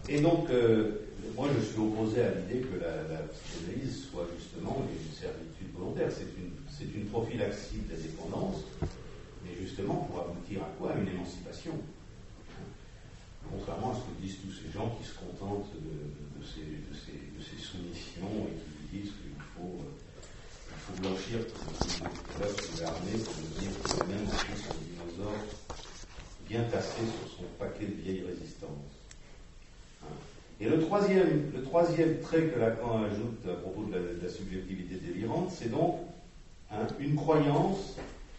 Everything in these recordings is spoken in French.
Et donc, moi je suis opposé à l'idée que la psychanalyse soit justement une servitude volontaire. C'est une prophylaxie de la dépendance, mais justement pour aboutir à quoi? À une émancipation. Contrairement à ce que disent tous ces gens qui se contentent de ces soumissions et qui disent qu'il faut blanchir sous l'armée pour dire que même si son dinosaure bien tassé sur son paquet de vieilles résistances. Et le troisième trait que Lacan ajoute à propos de la subjectivité délirante, c'est donc une croyance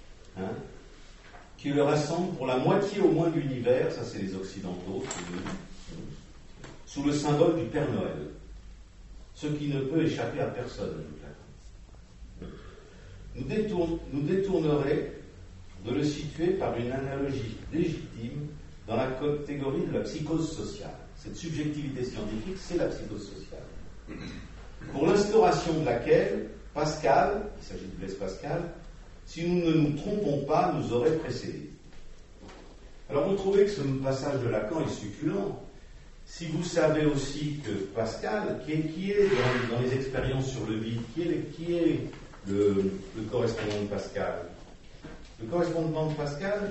qui le rassemble pour la moitié au moins de l'univers, ça c'est les Occidentaux, sous le symbole du Père Noël, ce qui ne peut échapper à personne. Nous détournerait de le situer par une analogie légitime dans la catégorie de la psychose sociale. Cette subjectivité scientifique, c'est la psychose sociale. Pour l'instauration de laquelle Pascal, il s'agit de Blaise Pascal, si nous ne nous trompons pas, nous aurait précédés. Alors vous trouvez que ce passage de Lacan est succulent. Si vous savez aussi que Pascal, qui est dans les expériences sur le vide, qui est le correspondant de Pascal? Le correspondant de Pascal,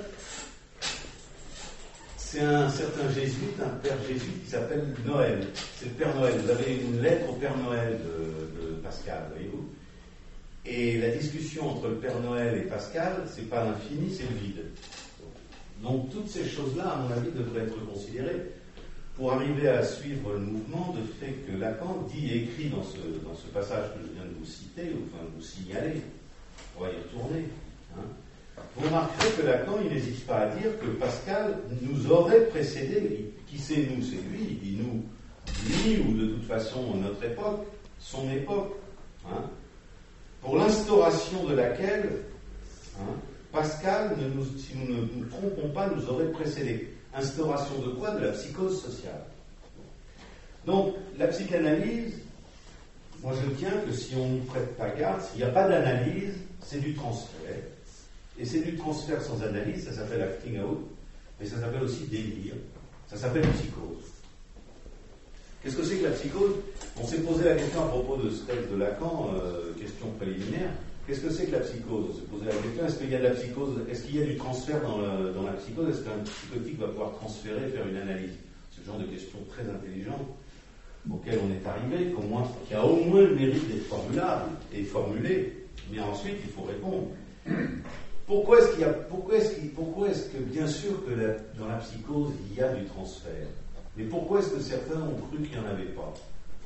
c'est un certain jésuite, un père jésuite qui s'appelle Noël. C'est le Père Noël. Vous avez une lettre au Père Noël de Pascal, voyez-vous. Et la discussion entre le Père Noël et Pascal, c'est pas l'infini, c'est le vide. Donc toutes ces choses-là, à mon avis, devraient être considérées pour arriver à suivre le mouvement de fait que Lacan dit et écrit dans ce passage que je viens de vous citer, ou enfin de vous signaler. On va y retourner. Vous remarquerez que Lacan, il n'hésite pas à dire que Pascal nous aurait précédé. Qui c'est nous? C'est lui. Il dit nous, lui ou de toute façon notre époque, son époque. Pour l'instauration de laquelle Pascal, si nous ne nous trompons pas, nous aurait précédé. Instauration de quoi? De la psychose sociale. Donc, la psychanalyse, moi je tiens que si on n'y prête pas garde, s'il n'y a pas d'analyse, c'est du transfert. Et c'est du transfert sans analyse, ça s'appelle acting out, mais ça s'appelle aussi délire, ça s'appelle psychose. Qu'est-ce que c'est que la psychose? On s'est posé la question à propos de ce texte de Lacan, question préliminaire. Qu'est-ce que c'est que la psychose? On s'est posé la question, est-ce qu'il y a de la psychose? Est-ce qu'il y a du transfert dans la psychose? Est-ce qu'un psychotique va pouvoir transférer, faire une analyse? C'est le genre de questions très intelligentes auxquelles on est arrivé, qui a au moins le mérite d'être formulable et formulé, mais ensuite il faut répondre. Pourquoi est-ce que bien sûr que dans la psychose il y a du transfert? Mais pourquoi est-ce que certains ont cru qu'il n'y en avait pas?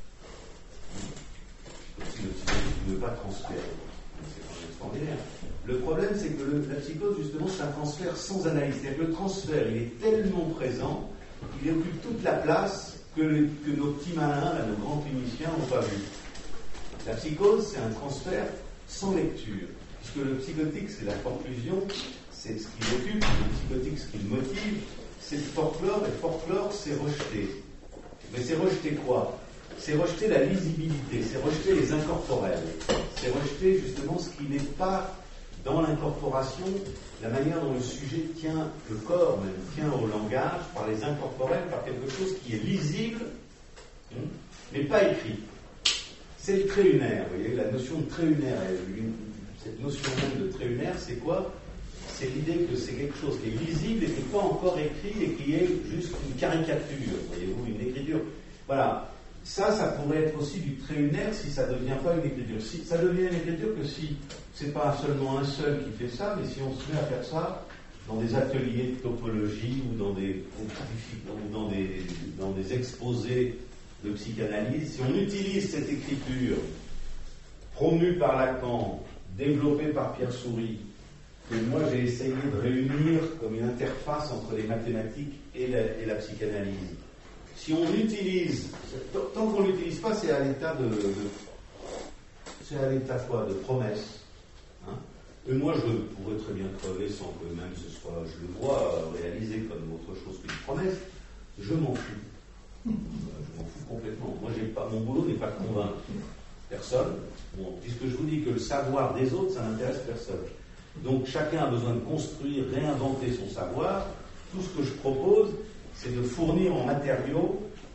Si le psychotique ne veut pas transférer. C'est extraordinaire. Le problème, c'est que la psychose, justement, c'est un transfert sans analyse. C'est-à-dire que le transfert, il est tellement présent, il occupe toute la place que nos petits malins, là, nos grands cliniciens n'ont pas vu. La psychose, c'est un transfert sans lecture. Puisque le psychotique, c'est la conclusion, c'est ce qui l'occupe, le psychotique, ce qui le motive, c'est le folklore, et le folklore, c'est rejeter. Mais c'est rejeter quoi? C'est rejeter la lisibilité, c'est rejeter les incorporels, c'est rejeter justement ce qui n'est pas dans l'incorporation, la manière dont le sujet tient, le corps même, tient au langage, par les incorporels, par quelque chose qui est lisible, mais pas écrit. C'est le trait unaire, vous voyez, la notion de trait unaire, cette notion même de trait unaire, c'est quoi? C'est l'idée que c'est quelque chose qui est lisible et qui n'est pas encore écrit et qui est juste une caricature, voyez-vous, une écriture. Voilà. Ça pourrait être aussi du trait unaire si ça ne devient pas une écriture. Si, ça devient une écriture que si c'est pas seulement un seul qui fait ça, mais si on se met à faire ça dans des ateliers de topologie ou dans des exposés de psychanalyse, si on utilise cette écriture promue par Lacan, développée par Pierre Soury, que moi j'ai essayé de réunir comme une interface entre les mathématiques et la psychanalyse. Si on l'utilise, tant qu'on ne l'utilise pas, c'est à l'état de promesse. Et moi, je pourrais très bien crever sans que même je le vois réalisé comme autre chose qu'une promesse. Je m'en fous. Je m'en fous complètement. Moi, mon boulot n'est pas de convaincre personne. Bon, puisque je vous dis que le savoir des autres, ça n'intéresse personne. Donc, chacun a besoin de construire, réinventer son savoir. Tout ce que je propose, c'est de fournir en matériaux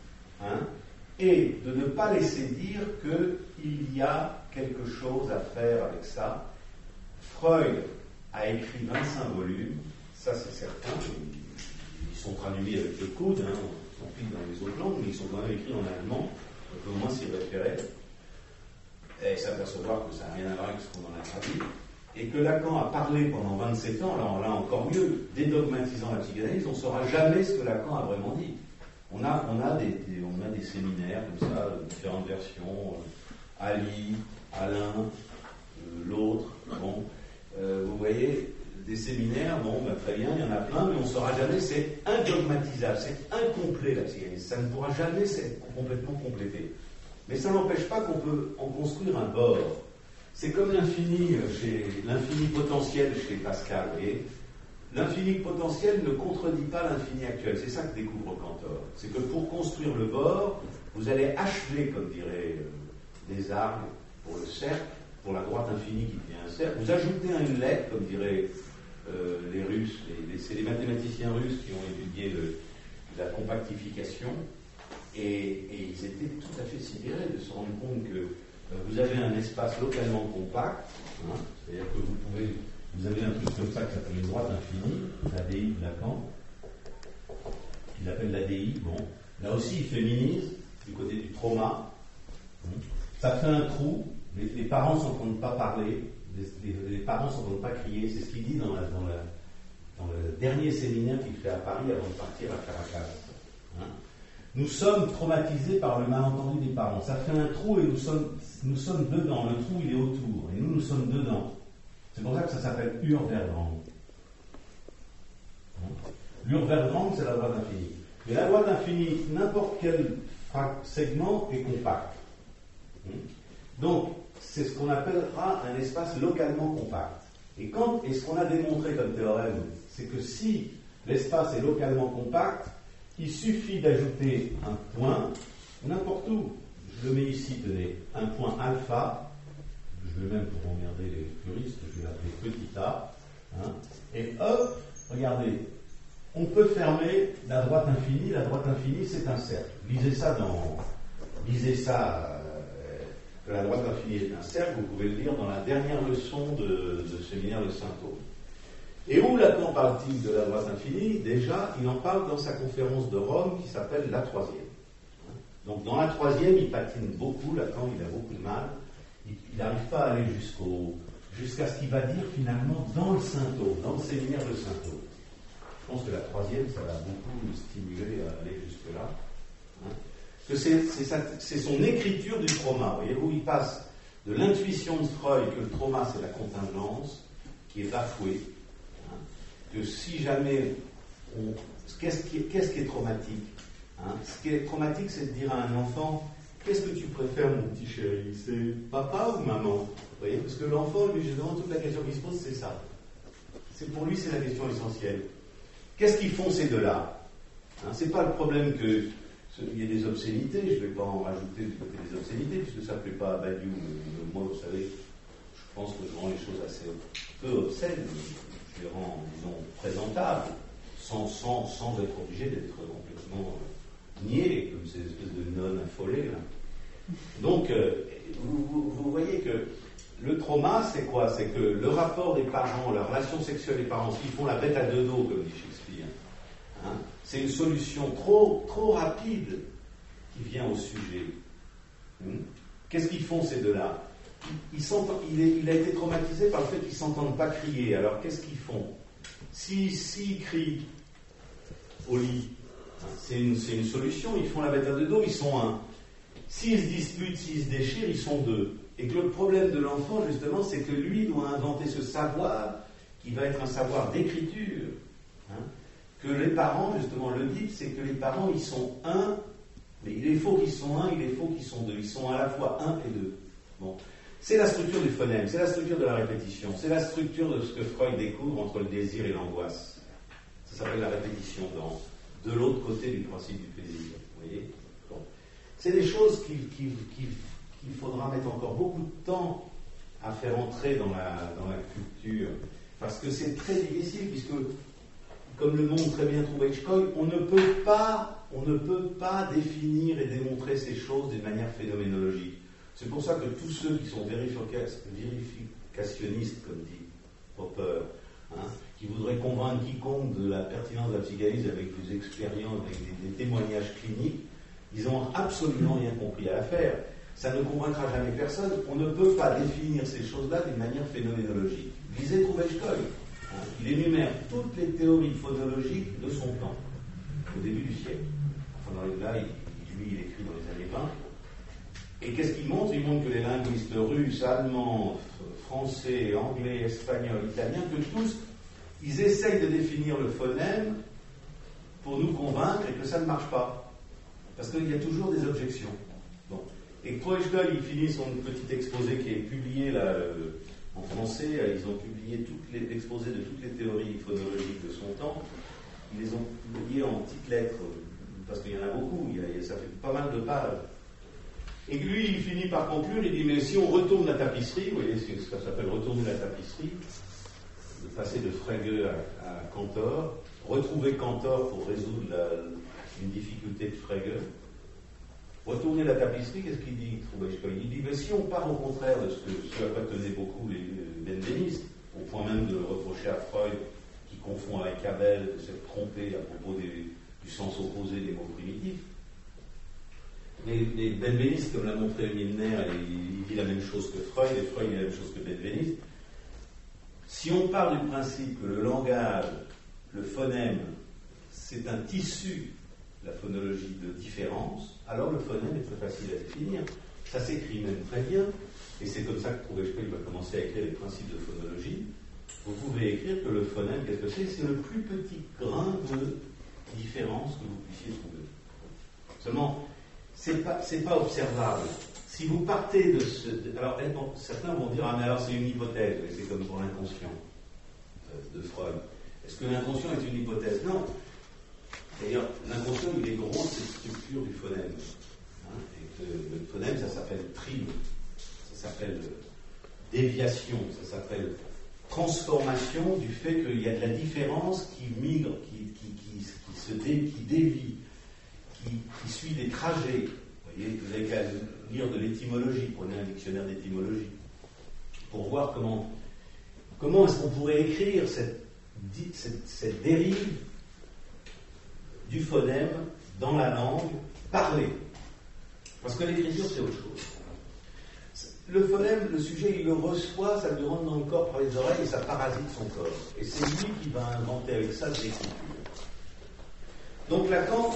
et de ne pas laisser dire qu'il y a quelque chose à faire avec ça. Freud a écrit 25 volumes, ça c'est certain, ils sont traduits avec le coude, ils sont pris dans les autres langues, mais ils sont quand même écrits en allemand, on peut au moins s'y référer, et s'apercevoir que ça n'a rien à voir avec ce qu'on en a traduit, et que Lacan a parlé pendant 27 ans, alors là encore mieux, dédogmatisant la psychanalyse, on ne saura jamais ce que Lacan a vraiment dit. On a des séminaires comme ça, différentes versions, Ali, Alain, l'autre, bon, vous voyez, des séminaires, très bien, il y en a plein, mais on ne saura jamais, c'est indogmatisable, c'est incomplet la psychanalyse, ça ne pourra jamais être complètement complété. Mais ça n'empêche pas qu'on peut en construire un bord. C'est comme l'infini potentiel chez Pascal, vous voyez. L'infini potentiel ne contredit pas l'infini actuel, c'est ça que découvre Cantor. C'est que pour construire le bord, vous allez achever, comme diraient des arbres, pour le cercle, pour la droite infinie qui devient un cercle, vous ajoutez une lettre, comme diraient les Russes, c'est les mathématiciens russes qui ont étudié la compactification, et ils étaient tout à fait sidérés de se rendre compte que vous avez un espace localement compact, c'est-à-dire que vous avez un truc comme ça qui s'appelle une droite infinie, l'ADI de Lacan, qu'il appelle l'ADI, là aussi il féminise du côté du trauma, ça fait un trou, les parents ne s'entendent pas parler, les parents ne s'entendent pas crier, c'est ce qu'il dit dans le dernier séminaire qu'il fait à Paris avant de partir à Caracas. Nous sommes traumatisés par le malentendu des parents. Ça fait un trou et nous sommes dedans. Le trou, il est autour. Et nous sommes dedans. C'est pour ça que ça s'appelle Urverdrang. L'Urverdrang, c'est la droite infinie. Mais la droite infinie, n'importe quel segment est compact. Donc, c'est ce qu'on appellera un espace localement compact. Et ce qu'on a démontré comme théorème, c'est que si l'espace est localement compact, il suffit d'ajouter un point, n'importe où. Je le mets ici, tenez, un point alpha. Je vais même, pour emmerder les puristes, je vais l'appeler petit a. Et hop, regardez, on peut fermer la droite infinie. La droite infinie, c'est un cercle. Lisez ça, que la droite infinie est un cercle, vous pouvez le lire dans la dernière leçon de séminaire de Saint-Aume. Et où Lacan parle-t-il de la droite infinie? Déjà, il en parle dans sa conférence de Rome qui s'appelle la troisième. Donc dans la troisième, il patine beaucoup, Lacan, il a beaucoup de mal. Il n'arrive pas à aller jusqu'à ce qu'il va dire finalement dans le Saint-Aume, dans le séminaire de Saint-Aume. Je pense que la troisième, ça va beaucoup stimuler à aller jusque-là. Que c'est son écriture du trauma, vous voyez, où il passe de l'intuition de Freud que le trauma c'est la contingence qui est bafouée, que si jamais qu'est-ce qui est traumatique, ce qui est traumatique, c'est de dire à un enfant, qu'est-ce que tu préfères, mon petit chéri, c'est papa ou maman? Vous voyez, parce que l'enfant, lui, justement, toute la question qu'il se pose, c'est ça. Pour lui, c'est la question essentielle. Qu'est-ce qu'ils font ces deux-là? C'est pas le problème qu'il y ait des obscénités, je ne vais pas en rajouter du côté des obscénités, puisque ça ne plaît pas à Badiou, mais moi, vous savez, je pense que je rends les choses assez peu obscènes, je les rends, disons, présentables, sans être obligé d'être complètement niais, comme ces espèces de nonnes affolées, là. Donc, vous voyez que le trauma, c'est quoi? C'est que le rapport des parents, la relation sexuelle des parents, s'ils font la bête à deux dos, comme dit Shakespeare, c'est une solution trop rapide qui vient au sujet. Qu'est-ce qu'ils font ces deux-là? Il a été traumatisé par le fait qu'ils ne s'entendent pas crier. Alors qu'est-ce qu'ils font? S'ils crient au lit, c'est une solution, ils font la bête à deux dos, ils sont un. S'ils se disputent, s'ils se déchirent, ils sont deux. Et que le problème de l'enfant, justement, c'est que lui doit inventer ce savoir qui va être un savoir d'écriture. Que les parents, justement, le disent, c'est que les parents, ils sont un, mais il est faux qu'ils sont un, il est faux qu'ils sont deux. Ils sont à la fois un et deux. Bon. C'est la structure du phonème, c'est la structure de la répétition, c'est la structure de ce que Freud découvre entre le désir et l'angoisse. Ça s'appelle la répétition de l'autre côté du principe du plaisir. Vous voyez? Bon. C'est des choses qu'il faudra mettre encore beaucoup de temps à faire entrer dans la culture, parce que c'est très difficile, puisque, comme le montre très bien Troubetchkoy, on ne peut pas on ne peut pas définir et démontrer ces choses d'une manière phénoménologique. C'est pour ça que tous ceux qui sont vérificationnistes, comme dit Popper, qui voudraient convaincre quiconque de la pertinence de la psychanalyse avec des expériences, avec des témoignages cliniques, ils n'ont absolument rien compris à l'affaire. Ça ne convaincra jamais personne. On ne peut pas définir ces choses-là d'une manière phénoménologique. Lisez Troubetskoy. Il énumère toutes les théories phonologiques de son temps, au début du siècle. Enfin, là, il écrit dans les années 20. Et qu'est-ce qu'il montre? Il montre que les linguistes russes, allemands, français, anglais, espagnols, italiens, que tous, ils essayent de définir le phonème pour nous convaincre et que ça ne marche pas. Parce qu'il y a toujours des objections. Bon. Et Troubetskoy, il finit son petit exposé qui est publié là, en français. Ils ont publié l'exposé de toutes les théories phonologiques de son temps. Ils les ont publiés en petites lettres, parce qu'il y en a beaucoup, ça fait pas mal de pages. Et lui, il finit par conclure, il dit, mais si on retourne la tapisserie, vous voyez ce que ça s'appelle retourner la tapisserie, de passer de Frege à Cantor, retrouver Cantor pour résoudre une difficulté de Frege, retourner la tapisserie, qu'est-ce qu'il dit, Troubetskoy? Il dit, mais si on part au contraire de ce à quoi tenaient beaucoup les benvenistes, au point même de reprocher à Freud, qui confond avec Abel, de s'être trompé à propos du sens opposé des mots primitifs. Les benvenistes, comme l'a montré Milner, il dit la même chose que Freud, et Freud dit la même chose que benveniste. Si on part du principe que le langage, le phonème, c'est un tissu, la phonologie de différence, alors le phonème est très facile à définir. Ça s'écrit même très bien, et c'est comme ça que Troubetskoy va commencer à écrire les principes de phonologie. Vous pouvez écrire que le phonème, qu'est-ce que c'est? C'est le plus petit grain de différence que vous puissiez trouver. Seulement, c'est pas observable. Si vous partez de ce... Alors, certains vont dire, ah mais alors c'est une hypothèse, c'est comme pour l'inconscient de Freud. Est-ce que l'inconscient est une hypothèse? Non. D'ailleurs, l'inconscient, il est gros, c'est la structure du phonème. Et que le phonème, ça s'appelle trim, ça s'appelle déviation, ça s'appelle transformation du fait qu'il y a de la différence qui migre, qui dévie, qui suit des trajets. Vous voyez, vous avez qu'à lire de l'étymologie, prenez un dictionnaire d'étymologie, pour voir comment est-ce qu'on pourrait écrire cette dérive du phonème dans la langue parlée. Parce que l'écriture, c'est autre chose. Le phonème, le sujet, il le reçoit, ça lui rentre dans le corps par les oreilles et ça parasite son corps. Et c'est lui qui va inventer avec ça l'écriture. Donc Lacan,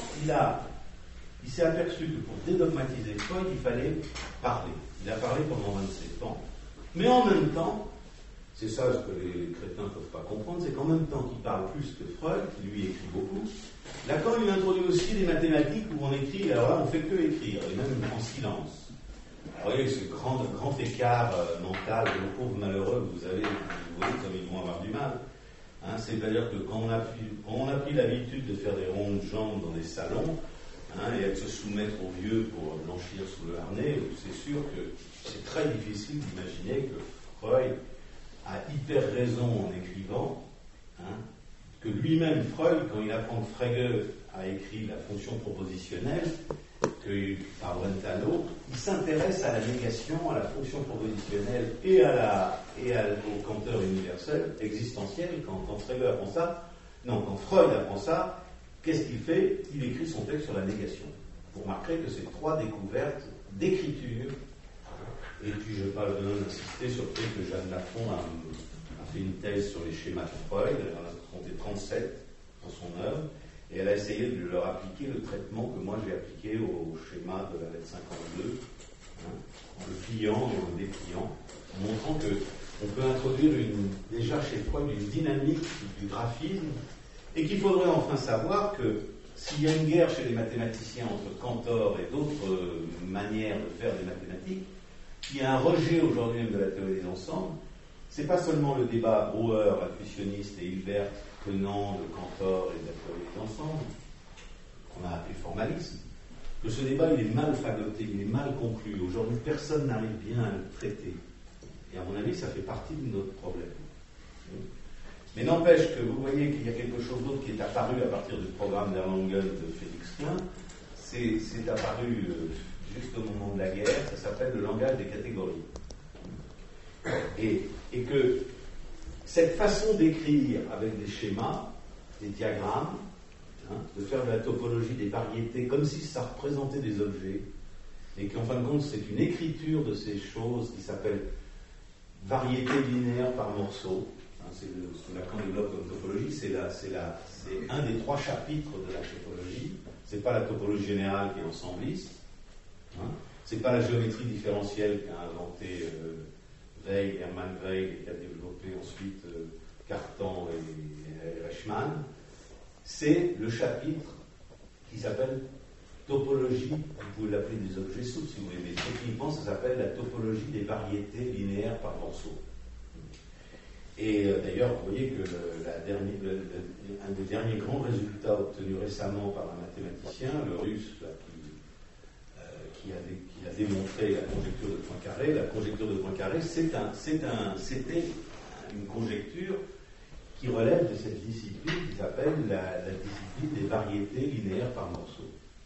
il s'est aperçu que pour dédogmatiser Freud, il fallait parler. Il a parlé pendant 27 ans. Mais en même temps, c'est ça ce que les crétins ne peuvent pas comprendre, c'est qu'en même temps qu'il parle plus que Freud, qui lui écrit beaucoup, Lacan il introduit aussi des mathématiques où on écrit, alors là on ne fait que écrire, et même en silence. Vous voyez ce grand écart mental de nos pauvres malheureux, vous voyez comme ils vont avoir du mal. C'est-à-dire que quand on a pris l'habitude de faire des rondes de jambes dans des salons, et de se soumettre aux vieux pour blanchir sous le harnais, c'est sûr que c'est très difficile d'imaginer que Freud a hyper raison en écrivant, que lui-même, Freud, quand il apprend que Frege a écrit la fonction propositionnelle, par Brentano, il s'intéresse à la négation, à la fonction propositionnelle et au canteur universel, existentiel. Quand Frege apprend ça, non, quand Freud apprend ça, qu'est-ce qu'il fait? Il écrit son texte sur la négation, pour marquer que c'est 3 découvertes d'écriture. Et puis je n'ai pas besoin d'insister sur le fait que Jeanne Lafont a fait une thèse sur les schémas de Freud, elle en a compté 37 dans son œuvre, et elle a essayé de leur appliquer le traitement que moi j'ai appliqué au schéma de la lettre 52, en le pliant et en le dépliant, en montrant qu'on peut introduire déjà chez Freud une dynamique du graphisme, et qu'il faudrait enfin savoir que s'il y a une guerre chez les mathématiciens entre Cantor et d'autres manières de faire des mathématiques, qu'il y a un rejet aujourd'hui même de la théorie des ensembles, c'est pas seulement le débat Brouwer, intuitionniste, et Hilbert tenant de Cantor et de la théorie des ensembles, qu'on a appelé formalisme, que ce débat il est mal fagoté, il est mal conclu. Aujourd'hui, personne n'arrive bien à le traiter. Et à mon avis, ça fait partie de notre problème. Mais n'empêche que vous voyez qu'il y a quelque chose d'autre qui est apparu à partir du programme d'Erlangen de Félix Klein. C'est apparu juste au moment de la guerre, ça s'appelle le langage des catégories. Et que cette façon d'écrire avec des schémas, des diagrammes, de faire de la topologie des variétés comme si ça représentait des objets, et qu'en fin de compte c'est une écriture de ces choses qui s'appelle variété linéaire par morceau. C'est ce que Lacan développe comme topologie, c'est un des 3 chapitres de la topologie. C'est pas la topologie générale qui est ensembliste, c'est pas la géométrie différentielle qu'a inventé Weil, Hermann Weil, et qui a développé ensuite Cartan et Reichmann. C'est le chapitre qui s'appelle topologie, vous pouvez l'appeler des objets souples si vous voulez, mais techniquement ça s'appelle la topologie des variétés linéaires par morceau. Et d'ailleurs, vous voyez que un des derniers grands résultats obtenus récemment par un mathématicien, le russe, là, qui a démontré la conjecture de Poincaré, la conjecture de Poincaré, c'était une conjecture qui relève de cette discipline qui s'appelle la discipline des variétés linéaires par morceau.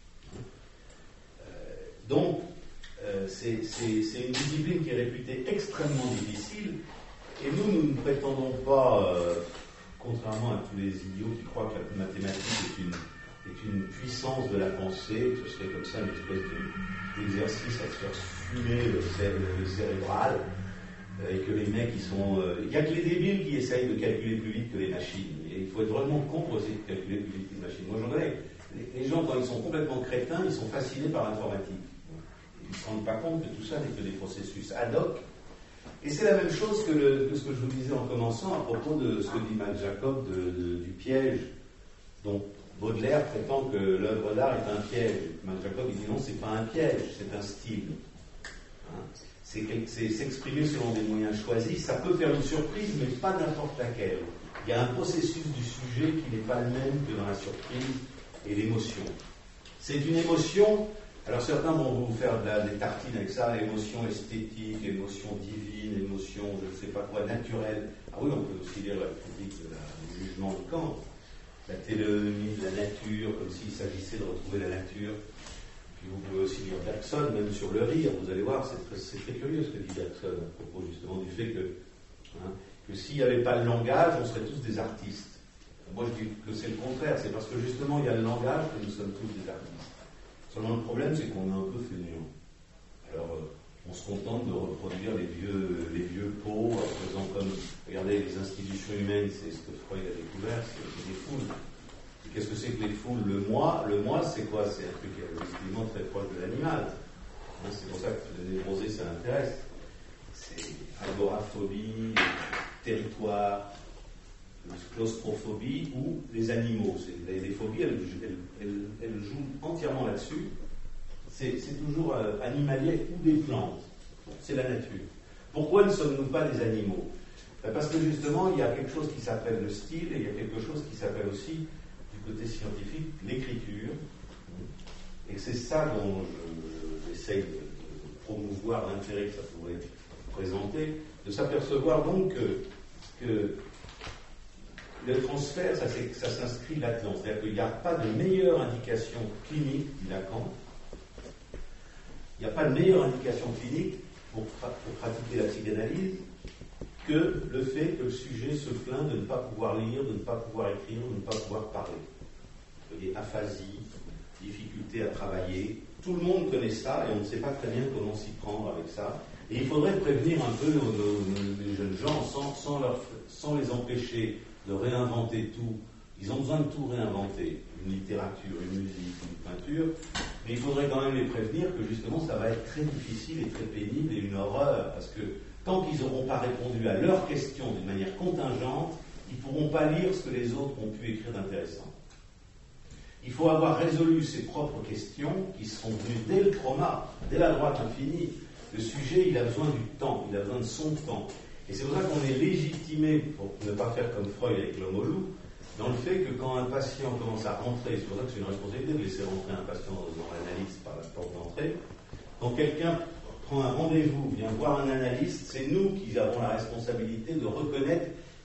Donc, c'est une discipline qui est réputée extrêmement difficile, et nous ne prétendons pas, contrairement à tous les idiots qui croient que la mathématique est une puissance de la pensée, que ce serait comme ça une espèce d'exercice à se faire fumer le cérébral, et que les mecs il n'y a que les débiles qui essayent de calculer plus vite que les machines. Et il faut être vraiment con pour essayer de calculer plus vite que les machines. Moi j'en connais. Les gens, quand ils sont complètement crétins, ils sont fascinés par l'informatique. Ils ne se rendent pas compte que tout ça n'est que des processus ad hoc. Et c'est la même chose que ce que je vous disais en commençant à propos de ce que dit Max Jacob du piège. Donc Baudelaire prétend que l'œuvre d'art est un piège. Max Jacob il dit non, c'est pas un piège, c'est un style. C'est s'exprimer selon des moyens choisis. Ça peut faire une surprise, mais pas n'importe laquelle. Il y a un processus du sujet qui n'est pas le même que dans la surprise et l'émotion. C'est une émotion. Alors certains vont vous faire des tartines avec ça, émotion esthétique, émotion divine, émotion je ne sais pas quoi, naturelle. Ah oui, on peut aussi lire la critique du jugement de Kant, la téléonomie de la nature, comme s'il s'agissait de retrouver la nature. Puis vous pouvez aussi lire Bergson, même sur le rire, vous allez voir, c'est très curieux ce que dit Bergson à propos justement du fait que s'il n'y avait pas le langage, on serait tous des artistes. Moi je dis que c'est le contraire, c'est parce que justement il y a le langage que nous sommes tous des artistes. Seulement le problème c'est qu'on est un peu fainéant. Alors on se contente de reproduire les vieux pots, en faisant comme, regardez, les institutions humaines, c'est ce que Freud a découvert, c'est des foules. Et qu'est-ce que c'est que les foules? Le moi, c'est quoi? C'est un truc effectivement très proche de l'animal. C'est pour ça que les névrosés, ça l'intéresse. C'est agoraphobie, territoire, claustrophobie ou les animaux. Les phobies, elles jouent entièrement là-dessus. C'est toujours animalier ou des plantes. C'est la nature. Pourquoi ne sommes-nous pas des animaux? Parce que justement, il y a quelque chose qui s'appelle le style et il y a quelque chose qui s'appelle aussi, du côté scientifique, l'écriture. Et c'est ça dont j'essaye de promouvoir l'intérêt que ça pourrait présenter, de s'apercevoir donc que le transfert, ça s'inscrit là-dedans. C'est-à-dire qu'il n'y a pas de meilleure indication clinique, dit Lacan. Il n'y a pas de meilleure indication clinique pour pratiquer la psychanalyse que le fait que le sujet se plaint de ne pas pouvoir lire, de ne pas pouvoir écrire, de ne pas pouvoir parler. Vous voyez, aphasie, difficulté à travailler. Tout le monde connaît ça et on ne sait pas très bien comment s'y prendre avec ça. Et il faudrait prévenir un peu les jeunes gens sans les empêcher de réinventer tout. Ils ont besoin de tout réinventer. Une littérature, une musique, une peinture. Mais il faudrait quand même les prévenir que justement ça va être très difficile et très pénible et une horreur. Parce que tant qu'ils n'auront pas répondu à leurs questions d'une manière contingente, ils ne pourront pas lire ce que les autres ont pu écrire d'intéressant. Il faut avoir résolu ses propres questions qui sont venues dès le trauma, dès la droite infinie. Le sujet, il a besoin du temps, il a besoin de son temps. Et c'est pour ça qu'on est légitimé, pour ne pas faire comme Freud avec l'homme au loup, dans le fait que quand un patient commence à rentrer, c'est pour ça que c'est une responsabilité de laisser rentrer un patient dans l'analyse par la porte d'entrée, quand quelqu'un prend un rendez-vous, vient voir un analyste, c'est nous qui avons la responsabilité de reconnaître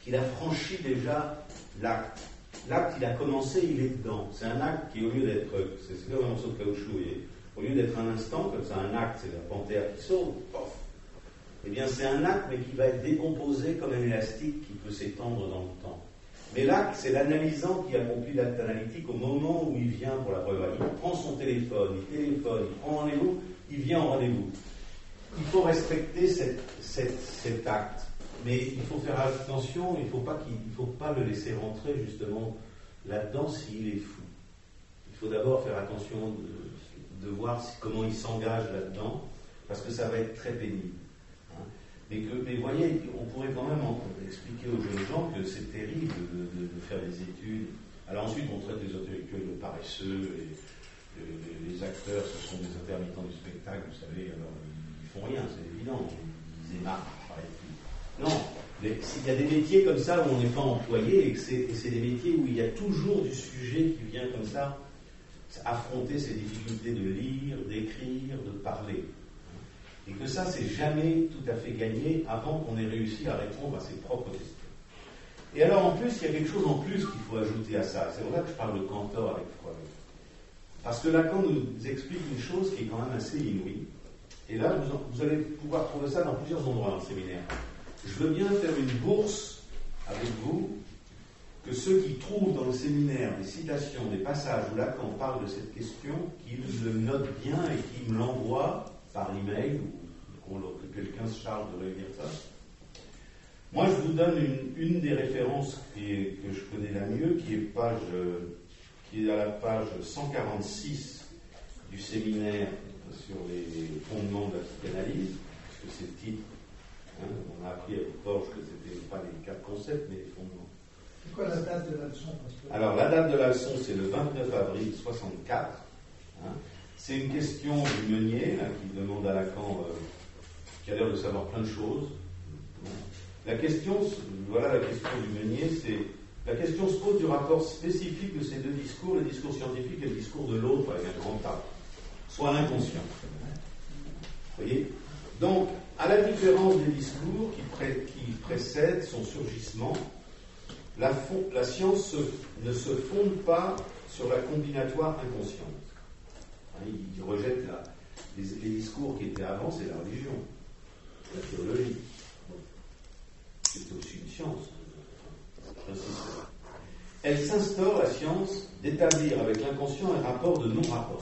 qu'il a franchi déjà l'acte. L'acte, il a commencé, il est dedans. C'est un acte qui, au lieu d'être, c'est comme un morceau de caoutchouc, vous voyez, au lieu d'être un instant, comme ça, un acte, c'est la panthère qui saute, pof. Eh bien, c'est un acte, mais qui va être décomposé comme un élastique qui peut s'étendre dans le temps. Mais l'acte, c'est l'analysant qui accomplit l'acte analytique au moment où il vient pour la preuve. Il prend son téléphone, il prend rendez-vous, il vient en rendez-vous. Il faut respecter cet acte. Mais il faut faire attention, il ne faut pas le laisser rentrer justement là-dedans s'il est fou. Il faut d'abord faire attention de voir comment il s'engage là-dedans, parce que ça va être très pénible. Hein. Mais vous voyez, on pourrait quand même expliquer aux jeunes gens que c'est terrible de faire des études. Alors ensuite, on traite les intellectuels de paresseux, et les acteurs, ce sont des intermittents du spectacle, vous savez, alors ils font rien, c'est évident, ils émarquent, paraît-il. Non, il y a des métiers comme ça où on n'est pas employé, et c'est des métiers où il y a toujours du sujet qui vient comme ça affronter ces difficultés de lire, d'écrire, de parler. Et que ça, c'est jamais tout à fait gagné avant qu'on ait réussi à répondre à ses propres questions. Et alors, en plus, il y a quelque chose en plus qu'il faut ajouter à ça. C'est pour ça que je parle de Cantor avec Freud. Parce que Lacan nous explique une chose qui est quand même assez inouïe. Et là, vous allez pouvoir trouver ça dans plusieurs endroits dans le séminaire. Je veux bien faire une bourse avec vous, que ceux qui trouvent dans le séminaire des citations, des passages où Lacan parle de cette question, qu'ils le notent bien et qu'ils me l'envoient par email, ou que quelqu'un se charge de relire ça. Moi, je vous donne une des références que je connais la mieux, qui est à la page 146 du séminaire sur les fondements de la psychanalyse, puisque c'est le titre. Hein, on a appris à Forge que c'était pas les 4 concepts, mais les fondements. C'est quoi la date de la leçon? Alors, la date de la leçon, c'est le 29 avril 64. Hein. C'est une question du Meunier, là, qui demande à Lacan, qui a l'air de savoir plein de choses. La question, voilà la question du Meunier, c'est la question se pose du rapport spécifique de ces deux discours, le discours scientifique et le discours de l'autre avec un grand A, soit l'inconscient. Vous voyez? Donc, à la différence des discours qui précèdent son surgissement, la science ne se fonde pas sur la combinatoire inconsciente. Il rejette les discours qui étaient avant, c'est la religion, la théologie. C'est aussi une science. Elle s'instaure, la science, d'établir avec l'inconscient un rapport de non-rapport.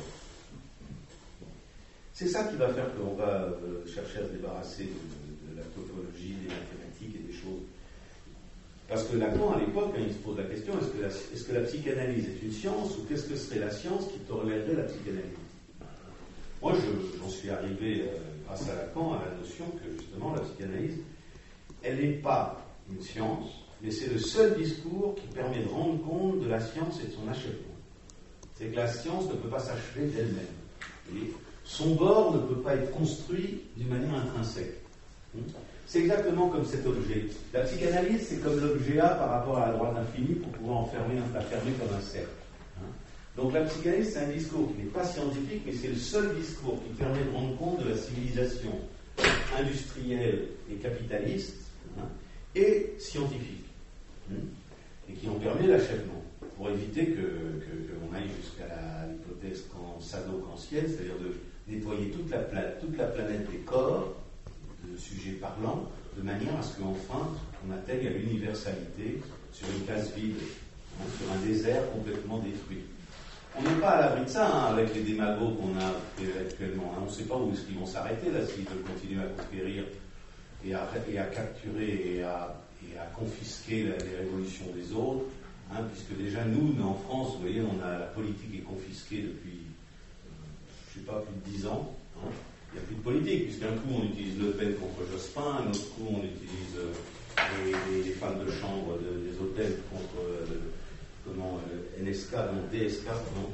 C'est ça qui va faire qu'on va chercher à se débarrasser de la topologie, des mathématiques et des choses. Parce que Lacan, à l'époque, il se pose la question, est-ce que la psychanalyse est une science, ou qu'est-ce que serait la science qui relèverait la psychanalyse? Moi, j'en suis arrivé, grâce à Lacan, à la notion que, justement, la psychanalyse, elle n'est pas une science, mais c'est le seul discours qui permet de rendre compte de la science et de son achèvement. C'est que la science ne peut pas s'achever d'elle-même. Et son bord ne peut pas être construit d'une manière intrinsèque. C'est exactement comme cet objet. La psychanalyse, c'est comme l'objet A par rapport à la droite infinie pour pouvoir la fermer comme un cercle. Donc la psychanalyse, c'est un discours qui n'est pas scientifique, mais c'est le seul discours qui permet de rendre compte de la civilisation industrielle et capitaliste, et scientifique, et qui en permet l'achèvement, pour éviter qu'on aille jusqu'à l'hypothèse sado-kantienne, c'est-à-dire de nettoyer toute la planète des corps, de sujets parlants, de manière à ce qu'enfin on atteigne à l'universalité sur une place vide, sur un désert complètement détruit. On n'est pas à l'abri de ça, avec les démagogues qu'on a actuellement. On ne sait pas où est-ce qu'ils vont s'arrêter, là, s'ils veulent continuer à conquérir et à capturer et à confisquer les révolutions des autres, puisque déjà nous, en France, vous voyez, la politique est confisquée depuis, je ne sais pas, plus de 10 ans. Il n'y a plus de politique, puisqu'un coup on utilise Le Pen contre Jospin, un autre coup on utilise les femmes de chambre des hôtels contre NSK, non, DSK, pardon.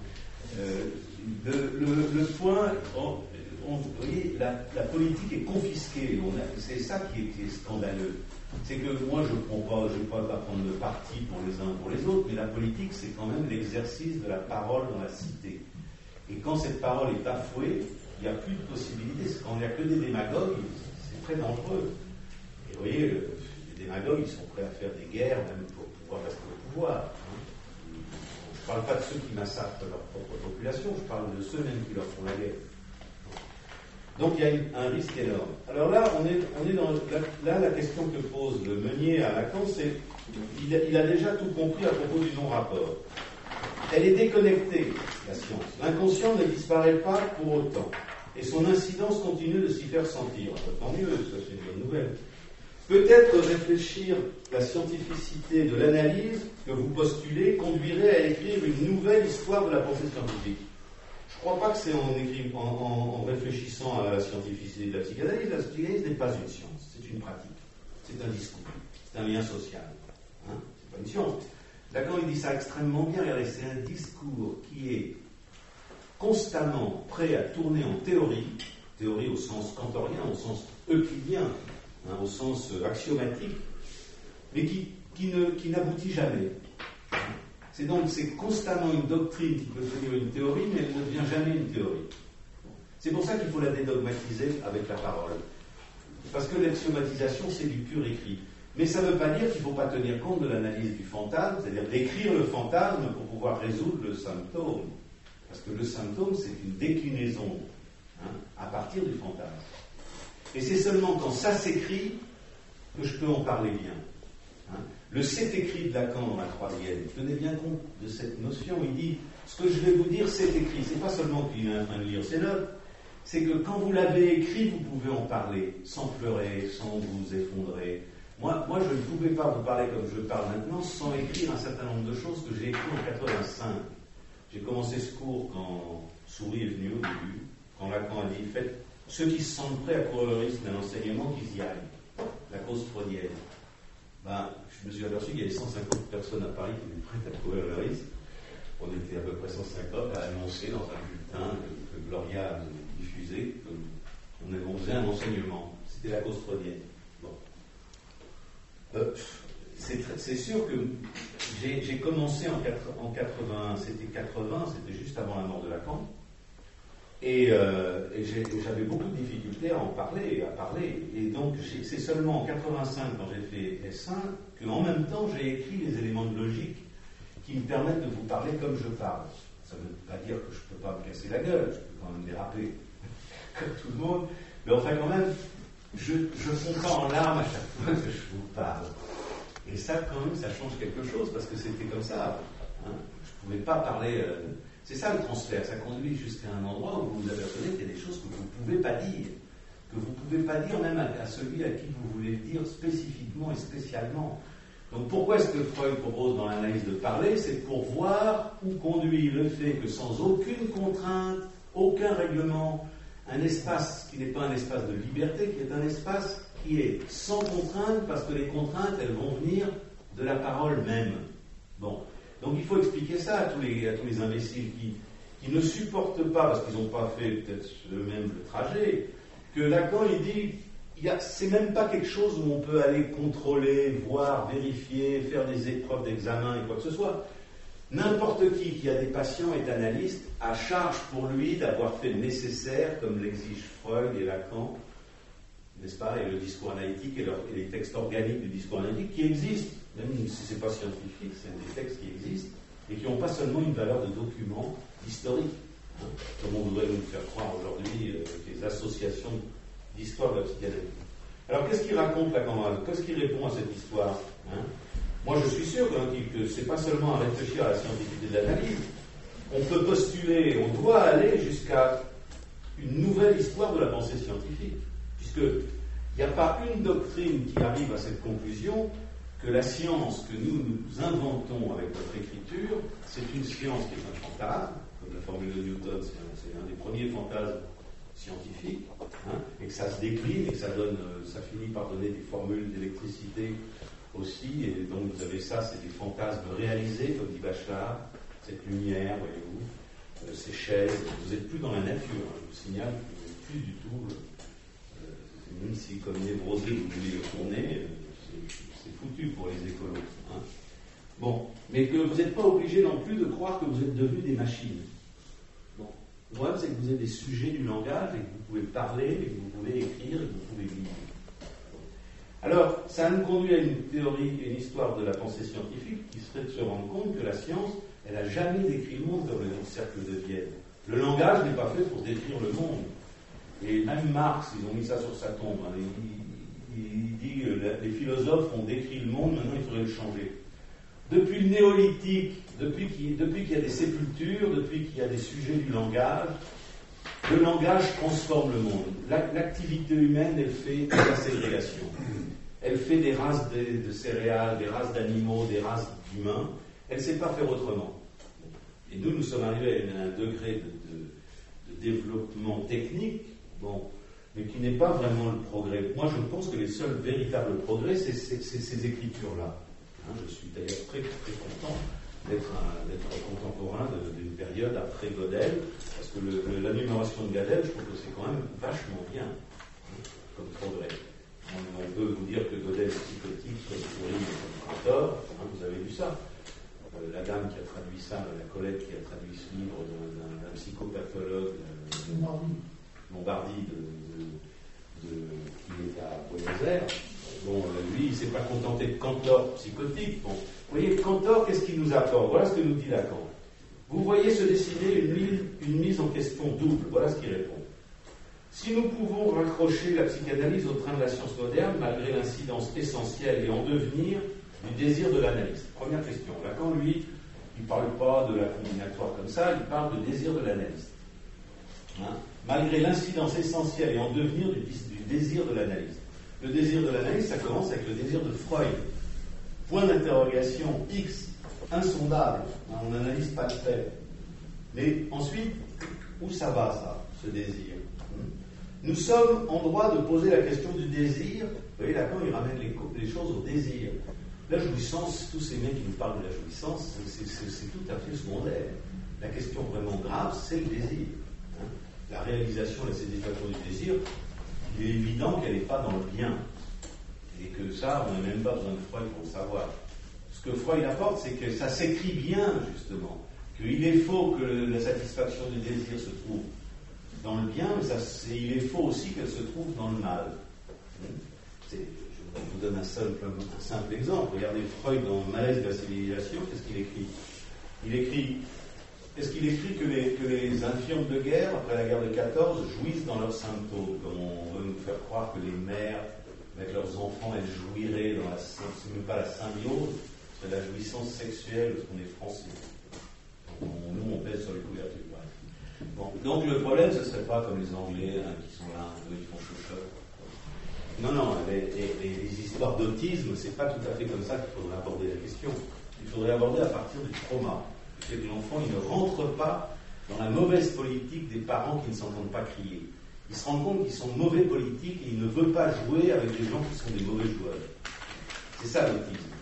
Le point, vous voyez, la politique est confisquée. C'est ça qui est scandaleux. C'est que moi, je ne vais pas prendre de parti pour les uns ou pour les autres, mais la politique, c'est quand même l'exercice de la parole dans la cité. Et quand cette parole est affouée, il n'y a plus de possibilités. Quand il n'y a que des démagogues, c'est très dangereux. Et vous voyez, les démagogues, ils sont prêts à faire des guerres, même pour pouvoir rester au pouvoir. Je ne parle pas de ceux qui massacrent leur propre population, je parle de ceux même qui leur font la guerre. Donc il y a un risque énorme. Alors là, on est dans la question que pose le meunier à Lacan, c'est il a déjà tout compris à propos du non-rapport. Elle est déconnectée, la science. L'inconscient ne disparaît pas pour autant. Et son incidence continue de s'y faire sentir. Tant mieux, ça c'est une bonne nouvelle. Peut-être réfléchir la scientificité de l'analyse que vous postulez conduirait à écrire une nouvelle histoire de la pensée scientifique. Je ne crois pas que c'est en réfléchissant à la scientificité de la psychanalyse. La psychanalyse n'est pas une science, c'est une pratique. C'est un discours, c'est un lien social. Hein, c'est pas une science. Lacan, il dit ça extrêmement bien. Regardez, c'est un discours qui est constamment prêt à tourner en théorie au sens kantorien, au sens euclidien, hein, au sens axiomatique, mais qui n'aboutit jamais. C'est constamment une doctrine qui peut devenir une théorie, mais elle ne devient jamais une théorie. C'est pour ça qu'il faut la dédogmatiser avec la parole. Parce que l'axiomatisation, c'est du pur écrit. Mais ça ne veut pas dire qu'il ne faut pas tenir compte de l'analyse du fantasme, c'est-à-dire d'écrire le fantasme pour pouvoir résoudre le symptôme. Parce que le symptôme, c'est une déclinaison à partir du fantasme. Et c'est seulement quand ça s'écrit que je peux en parler bien. Le c'est écrit de Lacan dans la troisième, tenez bien compte de cette notion, il dit, ce que je vais vous dire, c'est écrit. C'est pas seulement qu'il est en train de lire ses notes, c'est que quand vous l'avez écrit, vous pouvez en parler, sans pleurer, sans vous effondrer. Moi, je ne pouvais pas vous parler comme je parle maintenant, sans écrire un certain nombre de choses que j'ai écrites en 85. J'ai commencé ce cours quand Souris est venu au début, quand Lacan a dit, faites ceux qui se sentent prêts à courir le risque d'un enseignement, qu'ils y aillent. La cause freudienne. Je me suis aperçu qu'il y avait 150 personnes à Paris qui étaient prêtes à courir le risque. On était à peu près 150 à annoncer dans un bulletin que Gloria a diffusé qu'on faisait un enseignement. C'était la cause freudienne. Bon. C'est sûr que j'ai commencé en 80, c'était juste avant la mort de Lacan. Et j'avais beaucoup de difficultés à en parler, Et donc, c'est seulement en 85, quand j'ai fait S1, qu'en même temps, j'ai écrit les éléments de logique qui me permettent de vous parler comme je parle. Ça ne veut pas dire que je ne peux pas me casser la gueule, je peux quand même déraper, comme tout le monde. Mais enfin, quand même, je fonds pas en larmes à chaque fois que je vous parle. Et ça, quand même, ça change quelque chose, parce que c'était comme ça. Je ne pouvais pas parler... C'est ça le transfert, ça conduit jusqu'à un endroit où vous vous apercevez qu'il y a des choses que vous ne pouvez pas dire, même à celui à qui vous voulez le dire spécifiquement et spécialement. Donc pourquoi est-ce que Freud propose dans l'analyse de parler? C'est pour voir où conduit le fait que sans aucune contrainte, aucun règlement, un espace qui n'est pas un espace de liberté, qui est un espace qui est sans contrainte, parce que les contraintes, elles vont venir de la parole même. Bon. Donc il faut expliquer ça à tous les imbéciles qui ne supportent pas, parce qu'ils n'ont pas fait peut-être eux-mêmes le trajet, que Lacan, il dit, c'est même pas quelque chose où on peut aller contrôler, voir, vérifier, faire des épreuves d'examen et quoi que ce soit. N'importe qui a des patients est analyste, à charge pour lui d'avoir fait le nécessaire, comme l'exige Freud et Lacan, n'est-ce pas, et le discours analytique et les textes organiques du discours analytique qui existent. Même si ce n'est pas scientifique, c'est des textes qui existent et qui n'ont pas seulement une valeur de document historique, comme on voudrait nous faire croire aujourd'hui les associations d'histoire de la psychanalyse. Alors qu'est-ce qu'il raconte Lacan? Qu'est-ce qu'il répond à cette histoire? Moi je suis sûr que ce n'est pas seulement à réfléchir à la scientificité de l'analyse. On peut postuler, on doit aller jusqu'à une nouvelle histoire de la pensée scientifique, puisqu'il n'y a pas une doctrine qui arrive à cette conclusion que la science que nous inventons avec notre écriture, c'est une science qui est un fantasme, comme la formule de Newton, c'est un des premiers fantasmes scientifiques, et que ça se décline et que ça finit par donner des formules d'électricité aussi, et donc vous avez ça, c'est des fantasmes réalisés, comme dit Bachelard, cette lumière, voyez-vous, ces chaises, vous n'êtes plus dans la nature, je vous signale que vous n'êtes plus du tout, même si comme névrosé vous voulez le tourner, c'est foutu pour les écolos. Bon, mais que vous n'êtes pas obligé non plus de croire que vous êtes devenus des machines. Bon, le problème c'est que vous êtes des sujets du langage et que vous pouvez parler, et que vous pouvez écrire, et que vous pouvez vivre. Alors, ça nous conduit à une théorie, une histoire de la pensée scientifique qui serait de se rendre compte que la science, elle n'a jamais décrit le monde comme le cercle de Vienne. Le langage n'est pas fait pour décrire le monde. Et même Marx, ils ont mis ça sur sa tombe. Hein. Il dit que les philosophes ont décrit le monde, maintenant il faudrait le changer. Depuis le néolithique, depuis qu'il y a des sépultures, depuis qu'il y a des sujets du langage, le langage transforme le monde. L'activité humaine, elle fait de la ségrégation. Elle fait des races de céréales, des races d'animaux, des races d'humains. Elle ne sait pas faire autrement. Et nous sommes arrivés à un degré de développement technique, mais qui n'est pas vraiment le progrès. Moi, je pense que les seuls véritables progrès, c'est ces écritures-là. Hein, je suis d'ailleurs très, très content d'être contemporain d'une période après Gödel, parce que la numération de Gödel, je trouve que c'est quand même vachement bien, comme progrès. On peut vous dire que Gödel est psychotique, comme pourri, comme tort, vous avez vu ça. La dame qui a traduit ça, la Colette qui a traduit ce livre d'un psychopathologue Lombardi qui est à Buenos Aires. Lui, il ne s'est pas contenté de Cantor psychotique. Vous voyez, Cantor, qu'est-ce qu'il nous apporte? Voilà ce que nous dit Lacan. Vous voyez se dessiner une mise en question double. Voilà ce qu'il répond. Si nous pouvons raccrocher la psychanalyse au train de la science moderne, malgré l'incidence essentielle et en devenir du désir de l'analyste. Première question. Lacan, lui, il ne parle pas de la combinatoire comme ça, il parle de désir de l'analyste. Hein? Malgré l'incidence essentielle et en devenir du désir de l'analyste. Le désir de l'analyse, ça commence avec le désir de Freud. Point d'interrogation X, insondable. On n'analyse pas le fait. Mais ensuite, où ça va, ça, ce désir? Nous sommes en droit de poser la question du désir. Vous voyez, Lacan, il ramène les choses au désir. La jouissance, tous ces mecs qui nous parlent de la jouissance, c'est tout à fait secondaire. La question vraiment grave, c'est le désir. La réalisation, la satisfaction du désir, il est évident qu'elle n'est pas dans le bien. Et que ça, on n'a même pas besoin de Freud pour le savoir. Ce que Freud apporte, c'est que ça s'écrit bien, justement. Qu'il est faux que la satisfaction du désir se trouve dans le bien, mais il est faux aussi qu'elle se trouve dans le mal. Je vous donne un simple exemple. Regardez Freud dans Malaise de la civilisation, qu'est-ce qu'il écrit? Est-ce qu'il écrit que les infirmes de guerre, après la guerre de 14, jouissent dans leurs symptômes, comme on veut nous faire croire que les mères, avec leurs enfants, elles jouiraient dans c'est même pas la symbiose, c'est la jouissance sexuelle, parce qu'on est français. Nous, on pèse sur les couvertures. Bon, donc le problème, ce ne serait pas comme les Anglais qui sont là, ils font chouchot. Non, les histoires d'autisme, c'est pas tout à fait comme ça qu'il faudrait aborder la question. Il faudrait aborder à partir du trauma. Que l'enfant, il ne rentre pas dans la mauvaise politique des parents qui ne s'entendent pas crier. Il se rend compte qu'ils sont mauvais politiques et il ne veut pas jouer avec des gens qui sont des mauvais joueurs. C'est ça l'autisme.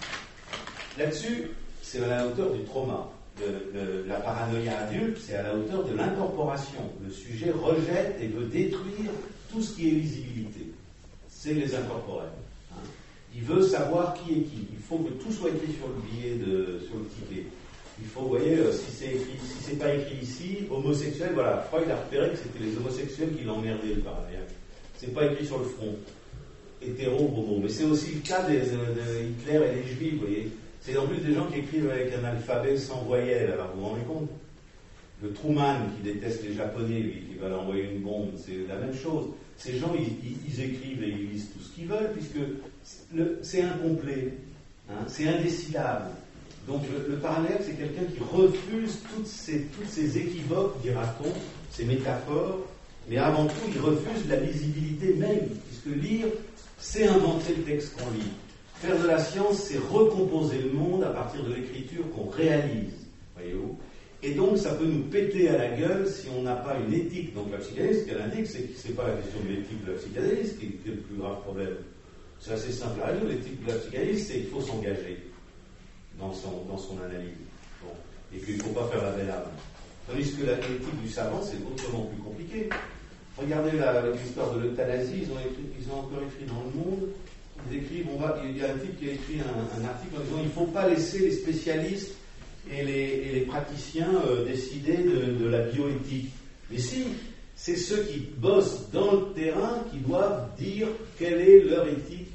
Là-dessus, c'est à la hauteur du trauma. La paranoïa adulte, c'est à la hauteur de l'incorporation. Le sujet rejette et veut détruire tout ce qui est visibilité. C'est les incorporels. Il veut savoir qui est qui. Il faut que tout soit écrit sur le billet, sur le ticket. Il faut, vous voyez, si c'est pas écrit ici, homosexuel, voilà, Freud a repéré que c'était les homosexuels qui l'emmerdaient le paranoïaque. C'est pas écrit sur le front. Hétéro, homo. Mais c'est aussi le cas de Hitler et les Juifs, vous voyez. C'est en plus des gens qui écrivent avec un alphabet sans voyelle, alors vous vous rendez compte? Le Truman, qui déteste les Japonais, lui, qui va leur envoyer une bombe, c'est la même chose. Ces gens, ils écrivent et ils lisent tout ce qu'ils veulent, puisque c'est incomplet, c'est indécidable. Donc le paranoïaque, c'est quelqu'un qui refuse toutes ces équivoques, dira-t-on, ces métaphores, mais avant tout, il refuse la lisibilité même, puisque lire, c'est inventer le texte qu'on lit. Faire de la science, c'est recomposer le monde à partir de l'écriture qu'on réalise, voyez-vous. Et donc, ça peut nous péter à la gueule si on n'a pas une éthique. Donc la psychanalyse, ce qu'elle indique, c'est que ce n'est pas la question de l'éthique de la psychanalyse qui est le plus grave problème. C'est assez simple à dire. L'éthique de la psychanalyse, c'est qu'il faut s'engager dans son analyse. Bon. Et qu'il ne faut pas faire la belle âme. Tandis que l'éthique du savant, c'est autrement plus compliqué. Regardez l'histoire de l'euthanasie, ils ont encore écrit dans Le Monde, ils écrivent, il y a un type qui a écrit un article en disant il ne faut pas laisser les spécialistes et les praticiens décider de la bioéthique. Mais si, c'est ceux qui bossent dans le terrain qui doivent dire quelle est leur éthique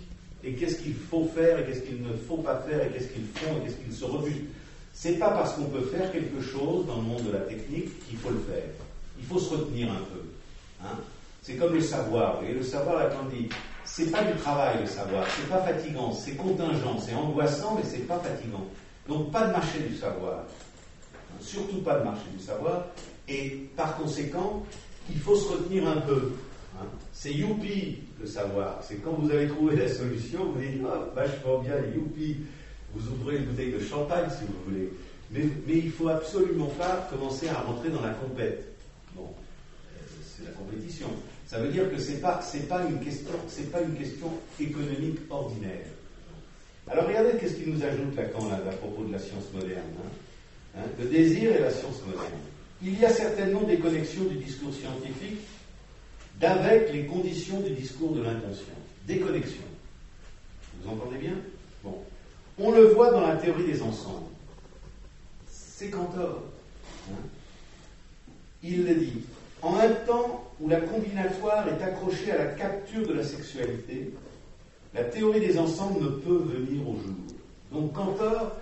et qu'est-ce qu'il faut faire, et qu'est-ce qu'il ne faut pas faire, et qu'est-ce qu'ils font, et qu'est-ce qu'ils se refusent. C'est pas parce qu'on peut faire quelque chose dans le monde de la technique qu'il faut le faire. Il faut se retenir un peu. Hein. C'est comme le savoir. Vous voyez, le savoir, là, quand on dit, c'est pas du travail le savoir, c'est pas fatigant, c'est contingent, c'est angoissant, mais c'est pas fatigant. Donc pas de marché du savoir. Hein, surtout pas de marché du savoir. Et par conséquent, il faut se retenir un peu. Hein. C'est youpi le savoir. C'est quand vous avez trouvé la solution, vous dites, oh, vachement bien, youpi. Vous ouvrez une bouteille de champagne si vous voulez. Mais il ne faut absolument pas commencer à rentrer dans la compète. Bon, c'est la compétition. Ça veut dire que c'est pas une question économique ordinaire. Alors regardez qu'est-ce qu'il nous ajoute Lacan là, à propos de la science moderne. Hein, le désir et la science moderne. Il y a certainement des connexions du discours scientifique d'avec les conditions du discours de l'inconscient. Des connexions. Vous entendez bien? Bon. On le voit dans la théorie des ensembles. C'est Cantor. Hein. Il le dit. En un temps où la combinatoire est accrochée à la capture de la sexualité, la théorie des ensembles ne peut venir au jour. Donc Cantor,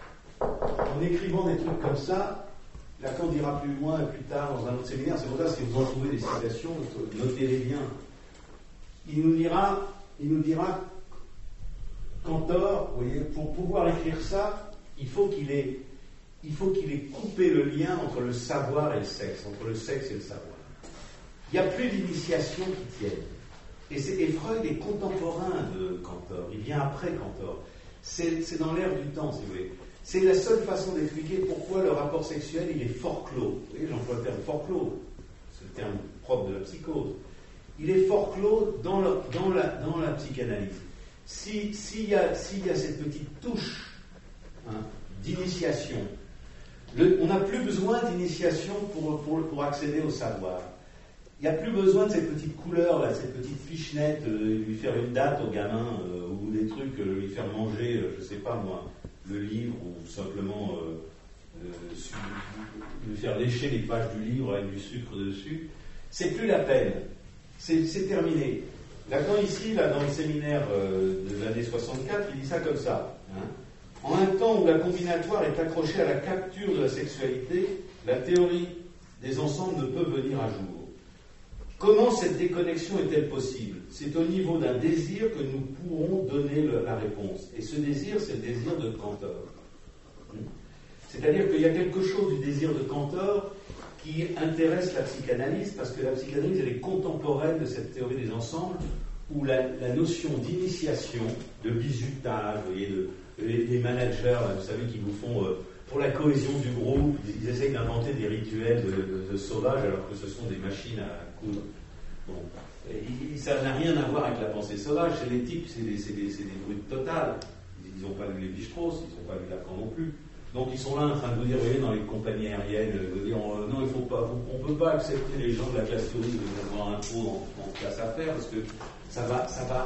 en écrivant des trucs comme ça, Lacan dira plus loin et plus tard dans un autre séminaire, c'est pour ça que si vous en trouvez des citations, notez-les bien. Il nous dira Cantor, vous voyez, pour pouvoir écrire ça, il faut qu'il ait coupé le lien entre le savoir et le sexe, entre le sexe et le savoir. Il n'y a plus d'initiation qui tienne. Et Freud est contemporain de Cantor, il vient après Cantor. C'est dans l'air du temps, si vous voulez. C'est la seule façon d'expliquer pourquoi le rapport sexuel, il est forclos. Vous voyez, j'emploie le terme forclos, c'est le terme propre de la psychose. Il est forclos dans la psychanalyse. S'il y a cette petite touche d'initiation, on n'a plus besoin d'initiation pour accéder au savoir. Il n'y a plus besoin de cette petite couleur, là, cette petite fichenette, lui faire une date au gamin, ou des trucs, lui faire manger, je ne sais pas moi, le livre, ou simplement lui faire lécher les pages du livre avec du sucre dessus. C'est plus la peine. C'est terminé. Lacan ici, là, dans le séminaire de l'année 64, il dit ça comme ça. Hein. En un temps où la combinatoire est accrochée à la capture de la sexualité, la théorie des ensembles ne peut venir à jour. Comment cette déconnexion est-elle possible? C'est au niveau d'un désir que nous pourrons donner la réponse. Et ce désir, c'est le désir de Cantor. C'est-à-dire qu'il y a quelque chose du désir de Cantor qui intéresse la psychanalyse, parce que la psychanalyse, elle est contemporaine de cette théorie des ensembles, où la notion d'initiation, de bizutage, vous voyez, les managers, là, vous savez, qui vous font, pour la cohésion du groupe, ils essayent d'inventer des rituels de sauvages, alors que ce sont des machines à coudre. Bon. Ça n'a rien à voir avec la pensée sauvage, chez les types, c'est des brutes totales. Ils n'ont pas lu les Lévi-Strauss, ils n'ont pas lu Lacan non plus. Donc ils sont là en train de vous dire, vous voyez, dans les compagnies aériennes, vous dire, non, il faut pas, on ne peut pas accepter les gens de la classe touriste d'avoir un trou en classe affaires, parce que ça va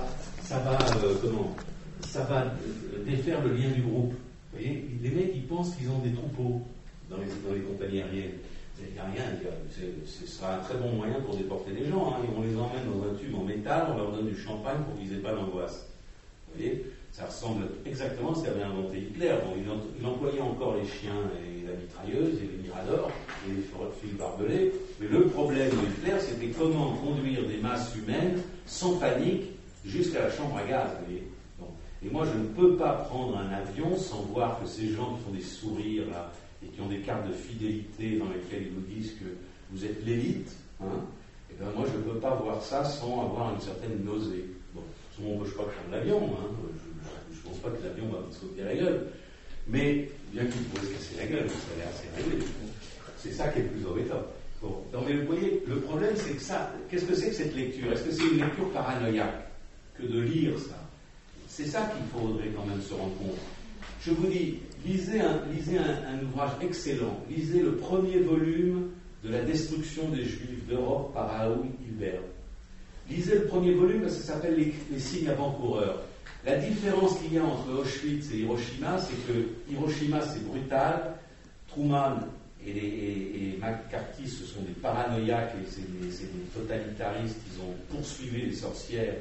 défaire le lien du groupe. Vous voyez, les mecs, ils pensent qu'ils ont des troupeaux dans les compagnies aériennes. Il n'y a rien, ce sera un très bon moyen pour déporter les gens. Hein. On les emmène dans un tube en métal, on leur donne du champagne pour qu'ils n'aient pas l'angoisse. Vous voyez, ça ressemble exactement à ce qu'avait inventé Hitler. Bon, il employait encore les chiens et la mitrailleuse et les miradors et les fils barbelés. Mais le problème de Hitler, c'était comment conduire des masses humaines sans panique jusqu'à la chambre à gaz. Vous voyez. Bon. Et moi, je ne peux pas prendre un avion sans voir que ces gens qui font des sourires là, et qui ont des cartes de fidélité dans lesquelles ils vous disent que vous êtes l'élite, hein, et bien moi je ne peux pas voir ça sans avoir une certaine nausée. Bon, ça m'empêche pas de prendre l'avion, hein, je ne pense pas que l'avion va me sauter la gueule, mais bien qu'il pourrait se casser la gueule, ça a l'air assez réglé. C'est ça qui est le plus embêtant. Bon, non, mais vous voyez, le problème c'est que ça, qu'est-ce que c'est que cette lecture? Est-ce que c'est une lecture paranoïaque que de lire ça? C'est ça qu'il faudrait quand même se rendre compte. Je vous dis, lisez un ouvrage excellent. Lisez le premier volume de La destruction des Juifs d'Europe par Raoul Hilbert. Lisez le premier volume parce que ça s'appelle les signes avant-coureurs. La différence qu'il y a entre Auschwitz et Hiroshima, c'est que Hiroshima c'est brutal, Truman et McCarthy ce sont des paranoïaques et c'est des totalitaristes, ils ont poursuivi les sorcières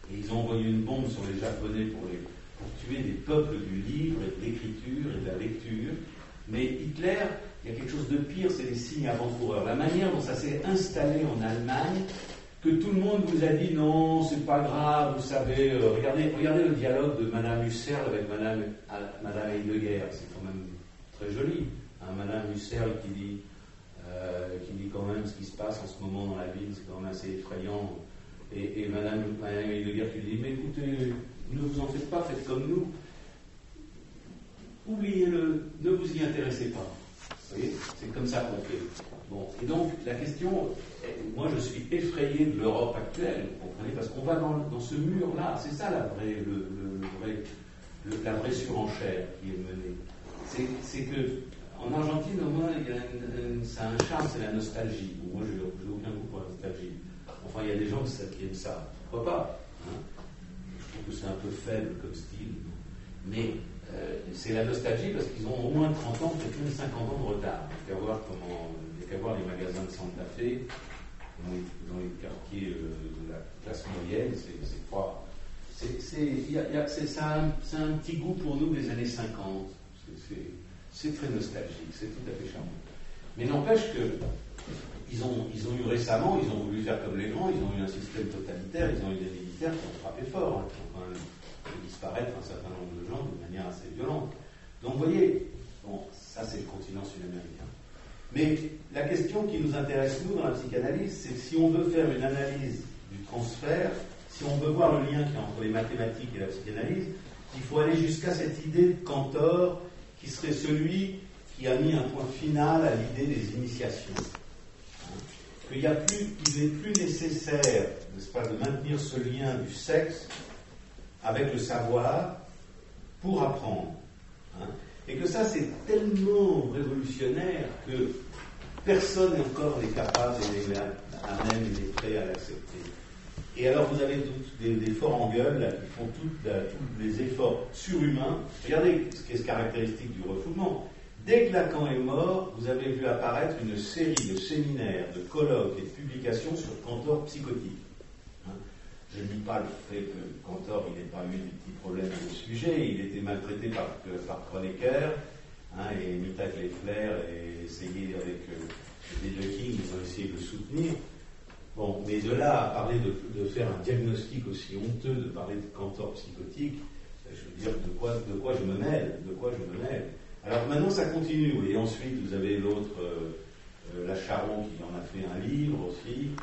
Et ils ont envoyé une bombe sur les Japonais pour tuer des peuples du livre et de l'écriture et de la lecture. Mais Hitler, il y a quelque chose de pire, c'est les signes avant-coureurs. La manière dont ça s'est installé en Allemagne, que tout le monde vous a dit non, c'est pas grave, vous savez, regardez le dialogue de Madame Husserl avec Madame Heidegger, c'est quand même très joli. Hein, Madame Husserl qui dit quand même ce qui se passe en ce moment dans la ville, c'est quand même assez effrayant. Et Madame Heidegger qui dit, mais écoutez, ne vous en faites pas, faites comme nous. Oubliez-le, ne vous y intéressez pas. Vous voyez, c'est comme ça qu'on fait. Bon, et donc la question, moi je suis effrayé de l'Europe actuelle, vous comprenez, parce qu'on va dans ce mur-là, c'est ça la vraie surenchère qui est menée. C'est que en Argentine, au moins, ça a un charme, c'est la nostalgie. Bon, moi, je n'ai aucun goût pour la nostalgie. Enfin, il y a des gens qui aiment ça. Pourquoi pas, hein? Je trouve que c'est un peu faible comme style. Mais c'est la nostalgie parce qu'ils ont au moins 30 ans, peut-être même 50 ans de retard. Il n'y a qu'à voir les magasins de Santa Fe, dans les quartiers de la classe moyenne, c'est pas... Ça a un petit goût pour nous des années 50. C'est très nostalgique, c'est tout à fait charmant. Mais n'empêche que ils ont eu récemment, ils ont voulu faire comme les grands, ils ont eu un système totalitaire, ils ont eu des militaires qui ont frappé fort, qui ont quand même fait disparaître un certain nombre de gens de manière assez violente. Donc vous voyez, bon, ça c'est le continent sud-américain. Mais la question qui nous intéresse, nous, dans la psychanalyse, c'est que si on veut faire une analyse du transfert, si on veut voir le lien qu'il y a entre les mathématiques et la psychanalyse, il faut aller jusqu'à cette idée de Cantor, qui serait celui qui a mis un point final à l'idée des initiations. Qu'il n'est plus nécessaire, n'est-ce pas, de maintenir ce lien du sexe avec le savoir pour apprendre. Et que ça, c'est tellement révolutionnaire que personne encore n'est capable et n'est à même, n'est prêt à l'accepter. Et alors, vous avez des forts en gueule là, qui font tous les efforts surhumains. Regardez ce qui est caractéristique du refoulement. Dès que Lacan est mort, vous avez vu apparaître une série de séminaires, de colloques et de publications sur Cantor psychotique. Je ne dis pas le fait que Cantor il n'ait pas eu des petits problèmes à ce sujet, il était maltraité par Kronecker, et Mita Kleffler et essayé avec les King, ils ont essayé de le soutenir. Bon, mais de là à parler de faire un diagnostic aussi honteux, de parler de Cantor psychotique, je veux dire de quoi je me mêle, Alors maintenant ça continue, et ensuite vous avez l'autre, Lacharon qui en a fait un livre aussi.